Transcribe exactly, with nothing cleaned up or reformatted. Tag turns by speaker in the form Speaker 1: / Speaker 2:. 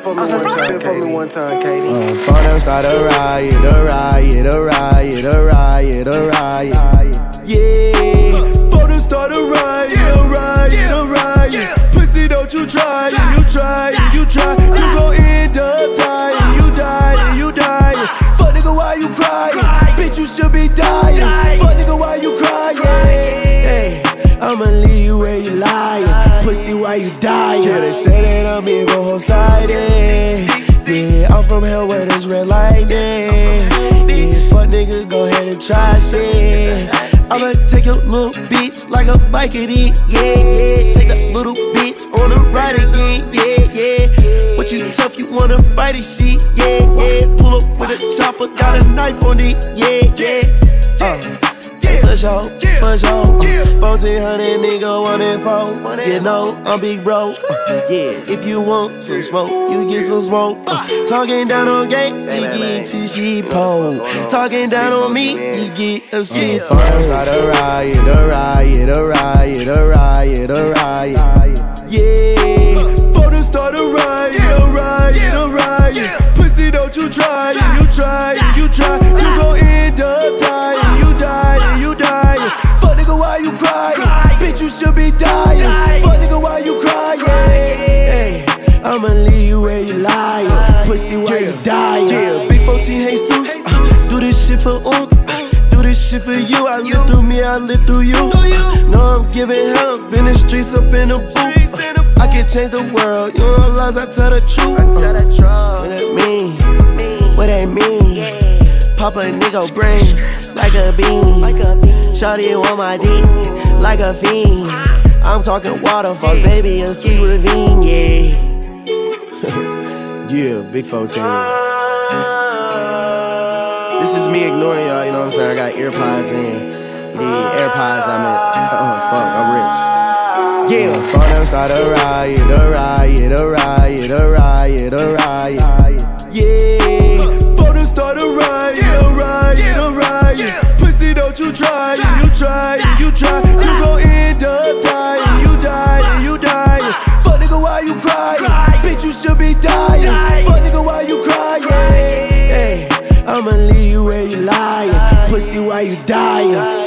Speaker 1: for me one time, been for me one time, Katie.
Speaker 2: Uh, for them start a riot, a riot, a riot, a riot, a riot. Yeah, for them start a riot, a riot, a riot. Pussy, don't you try, you try, you try. You gon' end up dying, you dying, you dying. Fuck nigga, why you crying? Bitch, you should be dying. Fuck nigga, why you crying? Hey, I'ma leave you where you lying. Pussy, why you dying? Yeah, they say that I'm evil, whole-sided. Yeah, I'm from hell where there's red lightning. Yeah, fuck nigga, go ahead and try shit. I'ma take your little bitch like a bike it in. Yeah, yeah, take that little bitch on the ride again. Yeah, yeah, what you tough, you wanna fight it, shit. Yeah, yeah, pull up with a chopper, got a knife on it. Yeah, yeah, uh. For sure, for sure. Uh, fourteen hundred nigga, one and four. You know, I'm big bro. Uh, yeah, if you want some smoke, you get some smoke. Uh, talking down on gang, you get to she pole. Talking down on me, you get a shit. Uh, first start a riot, a riot, a riot, a riot, a riot. Yeah, for the start a riot, a riot, a riot. Pussy, don't you try, you try, you try. You gon' end up dying, you dying, you dying. Fuck nigga, why you crying? Bitch, you should be dying. Fuck nigga, why you crying? Hey, I'ma leave you where you lying. Pussy, why you dying? Yeah, Big fourteen Jesus, uh, do this shit for um, do this shit for you. I live through me, I live through you. Uh, know I'm giving help in the streets, up in the booth. Uh, I can change the world, you don't lies, I tell the truth. Uh, what that mean? What that mean? Pop a nigga brain like a bean. Shawty on my dick like a fiend. I'm talking waterfalls, baby, a sweet ravine, yeah. Yeah, Big fourteen. This is me ignoring y'all, you know what I'm saying? I got earpods in. Yeah, AirPods, I'm in. Oh, fuck, I'm rich. Yeah, for them start a riot, a riot, a riot, a riot, a riot. Yeah, for them start a riot, a riot, a riot. Pussy, don't you try, you try, you try. You gon' end up dying, you dying, you dying. Fuck nigga, why you crying? Bitch, you should be dying. Fuck nigga, why you crying? Hey, I'ma leave you where you lying. Pussy, why you dying?